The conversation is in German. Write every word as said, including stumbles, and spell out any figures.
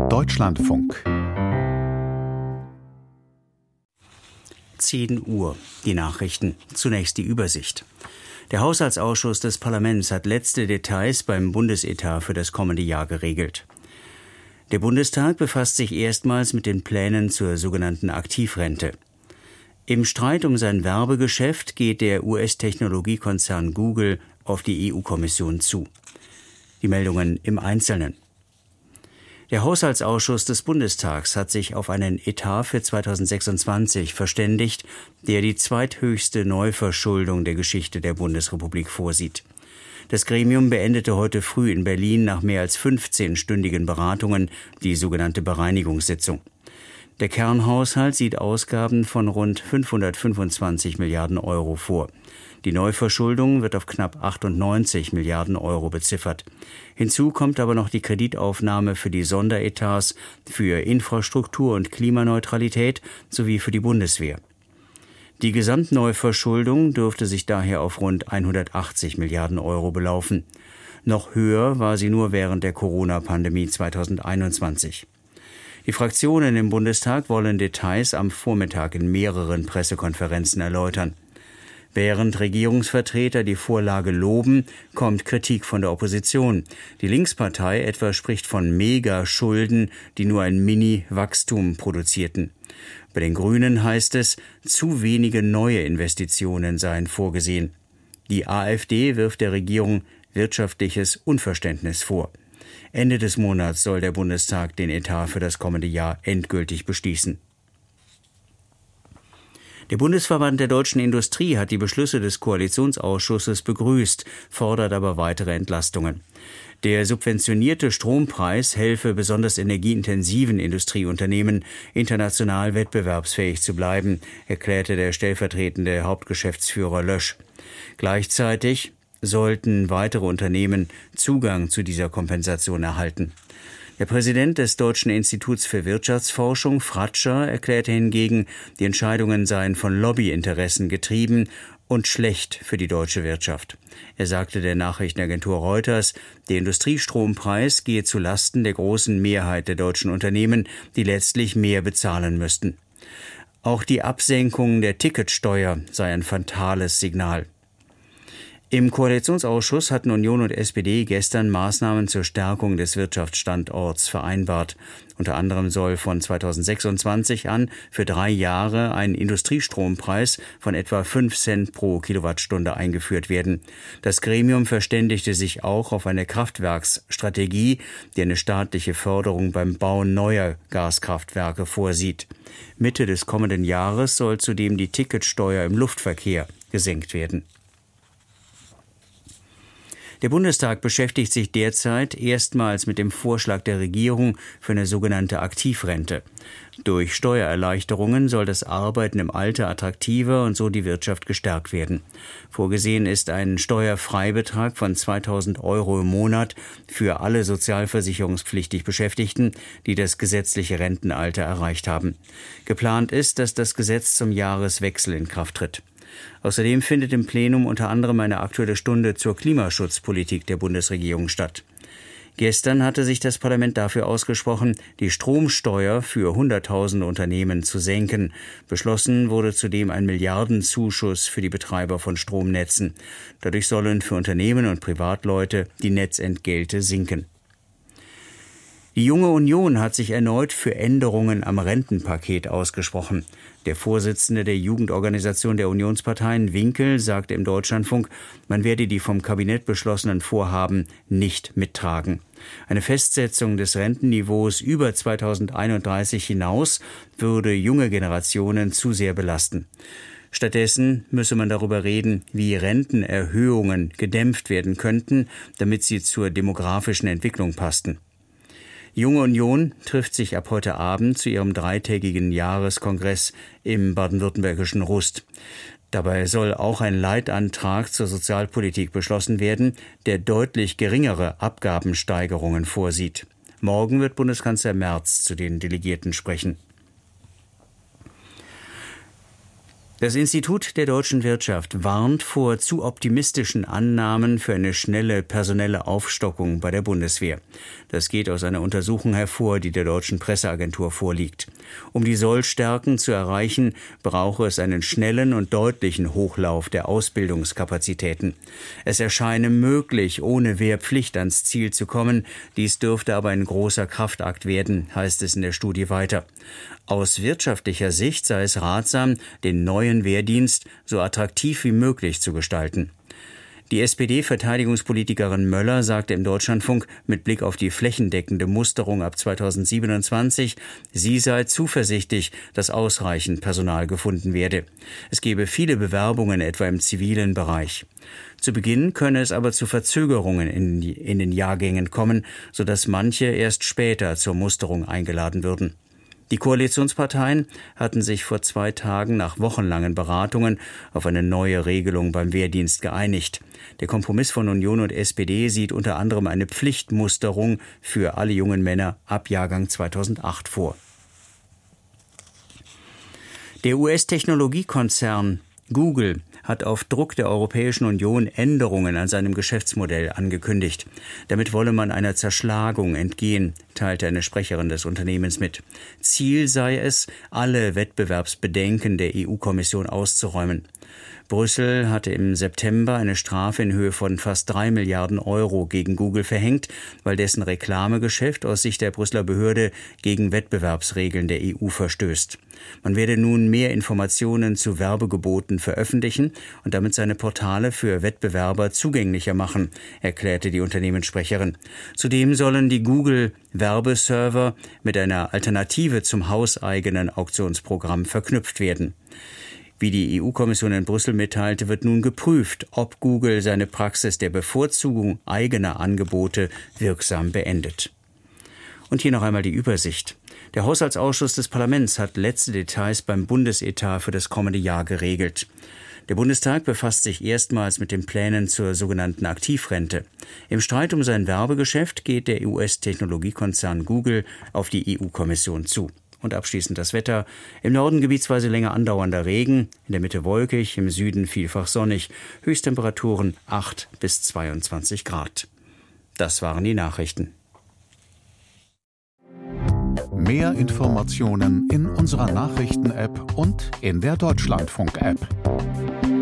Deutschlandfunk. zehn Uhr. Die Nachrichten. Zunächst die Übersicht. Der Haushaltsausschuss des Parlaments hat letzte Details beim Bundesetat für das kommende Jahr geregelt. Der Bundestag befasst sich erstmals mit den Plänen zur sogenannten Aktivrente. Im Streit um sein Werbegeschäft geht der U S-Technologiekonzern Google auf die E U-Kommission zu. Die Meldungen im Einzelnen. Der Haushaltsausschuss des Bundestags hat sich auf einen Etat für zweitausendsechsundzwanzig verständigt, der die zweithöchste Neuverschuldung der Geschichte der Bundesrepublik vorsieht. Das Gremium beendete heute früh in Berlin nach mehr als fünfzehnstündigen Beratungen die sogenannte Bereinigungssitzung. Der Kernhaushalt sieht Ausgaben von rund fünfhundertfünfundzwanzig Milliarden Euro vor. Die Neuverschuldung wird auf knapp achtundneunzig Milliarden Euro beziffert. Hinzu kommt aber noch die Kreditaufnahme für die Sonderetats für Infrastruktur und Klimaneutralität sowie für die Bundeswehr. Die Gesamtneuverschuldung dürfte sich daher auf rund hundertachtzig Milliarden Euro belaufen. Noch höher war sie nur während der Corona-Pandemie zweitausendeinundzwanzig. Die Fraktionen im Bundestag wollen Details am Vormittag in mehreren Pressekonferenzen erläutern. Während Regierungsvertreter die Vorlage loben, kommt Kritik von der Opposition. Die Linkspartei etwa spricht von Megaschulden, die nur ein Mini-Wachstum produzierten. Bei den Grünen heißt es, zu wenige neue Investitionen seien vorgesehen. Die AfD wirft der Regierung wirtschaftliches Unverständnis vor. Ende des Monats soll der Bundestag den Etat für das kommende Jahr endgültig beschließen. Der Bundesverband der deutschen Industrie hat die Beschlüsse des Koalitionsausschusses begrüßt, fordert aber weitere Entlastungen. Der subventionierte Strompreis helfe besonders energieintensiven Industrieunternehmen, international wettbewerbsfähig zu bleiben, erklärte der stellvertretende Hauptgeschäftsführer Lösch. Gleichzeitig sollten weitere Unternehmen Zugang zu dieser Kompensation erhalten. Der Präsident des Deutschen Instituts für Wirtschaftsforschung, Fratscher, erklärte hingegen, die Entscheidungen seien von Lobbyinteressen getrieben und schlecht für die deutsche Wirtschaft. Er sagte der Nachrichtenagentur Reuters, der Industriestrompreis gehe zu Lasten der großen Mehrheit der deutschen Unternehmen, die letztlich mehr bezahlen müssten. Auch die Absenkung der Ticketsteuer sei ein fatales Signal. Im Koalitionsausschuss hatten Union und S P D gestern Maßnahmen zur Stärkung des Wirtschaftsstandorts vereinbart. Unter anderem soll von zweitausendsechsundzwanzig an für drei Jahre ein Industriestrompreis von etwa fünf Cent pro Kilowattstunde eingeführt werden. Das Gremium verständigte sich auch auf eine Kraftwerksstrategie, die eine staatliche Förderung beim Bau neuer Gaskraftwerke vorsieht. Mitte des kommenden Jahres soll zudem die Ticketsteuer im Luftverkehr gesenkt werden. Der Bundestag beschäftigt sich derzeit erstmals mit dem Vorschlag der Regierung für eine sogenannte Aktivrente. Durch Steuererleichterungen soll das Arbeiten im Alter attraktiver und so die Wirtschaft gestärkt werden. Vorgesehen ist ein Steuerfreibetrag von zweitausend Euro im Monat für alle sozialversicherungspflichtig Beschäftigten, die das gesetzliche Rentenalter erreicht haben. Geplant ist, dass das Gesetz zum Jahreswechsel in Kraft tritt. Außerdem findet im Plenum unter anderem eine Aktuelle Stunde zur Klimaschutzpolitik der Bundesregierung statt. Gestern hatte sich das Parlament dafür ausgesprochen, die Stromsteuer für hunderttausende Unternehmen zu senken. Beschlossen wurde zudem ein Milliardenzuschuss für die Betreiber von Stromnetzen. Dadurch sollen für Unternehmen und Privatleute die Netzentgelte sinken. Die Junge Union hat sich erneut für Änderungen am Rentenpaket ausgesprochen. Der Vorsitzende der Jugendorganisation der Unionsparteien, Winkel, sagte im Deutschlandfunk, man werde die vom Kabinett beschlossenen Vorhaben nicht mittragen. Eine Festsetzung des Rentenniveaus über zweitausendeinunddreißig hinaus würde junge Generationen zu sehr belasten. Stattdessen müsse man darüber reden, wie Rentenerhöhungen gedämpft werden könnten, damit sie zur demografischen Entwicklung passten. Die Junge Union trifft sich ab heute Abend zu ihrem dreitägigen Jahreskongress im baden-württembergischen Rust. Dabei soll auch ein Leitantrag zur Sozialpolitik beschlossen werden, der deutlich geringere Abgabensteigerungen vorsieht. Morgen wird Bundeskanzler Merz zu den Delegierten sprechen. Das Institut der deutschen Wirtschaft warnt vor zu optimistischen Annahmen für eine schnelle personelle Aufstockung bei der Bundeswehr. Das geht aus einer Untersuchung hervor, die der deutschen Presseagentur vorliegt. Um die Sollstärken zu erreichen, brauche es einen schnellen und deutlichen Hochlauf der Ausbildungskapazitäten. Es erscheine möglich, ohne Wehrpflicht ans Ziel zu kommen. Dies dürfte aber ein großer Kraftakt werden, heißt es in der Studie weiter. Aus wirtschaftlicher Sicht sei es ratsam, den neuen Wehrdienst so attraktiv wie möglich zu gestalten. Die S P D-Verteidigungspolitikerin Möller sagte im Deutschlandfunk mit Blick auf die flächendeckende Musterung ab zweitausendsiebenundzwanzig, sie sei zuversichtlich, dass ausreichend Personal gefunden werde. Es gebe viele Bewerbungen, etwa im zivilen Bereich. Zu Beginn könne es aber zu Verzögerungen in, die, in den Jahrgängen kommen, sodass manche erst später zur Musterung eingeladen würden. Die Koalitionsparteien hatten sich vor zwei Tagen nach wochenlangen Beratungen auf eine neue Regelung beim Wehrdienst geeinigt. Der Kompromiss von Union und S P D sieht unter anderem eine Pflichtmusterung für alle jungen Männer ab Jahrgang zweitausendacht vor. Der U S-Technologiekonzern Google hat auf Druck der Europäischen Union Änderungen an seinem Geschäftsmodell angekündigt. Damit wolle man einer Zerschlagung entgehen, teilte eine Sprecherin des Unternehmens mit. Ziel sei es, alle Wettbewerbsbedenken der E U-Kommission auszuräumen. Brüssel hatte im September eine Strafe in Höhe von fast drei Milliarden Euro gegen Google verhängt, weil dessen Reklamegeschäft aus Sicht der Brüsseler Behörde gegen Wettbewerbsregeln der E U verstößt. Man werde nun mehr Informationen zu Werbegeboten veröffentlichen und damit seine Portale für Wettbewerber zugänglicher machen, erklärte die Unternehmenssprecherin. Zudem sollen die Google-Werbeserver mit einer Alternative zum hauseigenen Auktionsprogramm verknüpft werden. Wie die E U-Kommission in Brüssel mitteilte, wird nun geprüft, ob Google seine Praxis der Bevorzugung eigener Angebote wirksam beendet. Und hier noch einmal die Übersicht. Der Haushaltsausschuss des Parlaments hat letzte Details beim Bundesetat für das kommende Jahr geregelt. Der Bundestag befasst sich erstmals mit den Plänen zur sogenannten Aktivrente. Im Streit um sein Werbegeschäft geht der U S-Technologiekonzern Google auf die E U-Kommission zu. Und abschließend das Wetter. Im Norden gebietsweise länger andauernder Regen, in der Mitte wolkig, im Süden vielfach sonnig. Höchsttemperaturen acht bis zweiundzwanzig Grad. Das waren die Nachrichten. Mehr Informationen in unserer Nachrichten-App und in der Deutschlandfunk-App.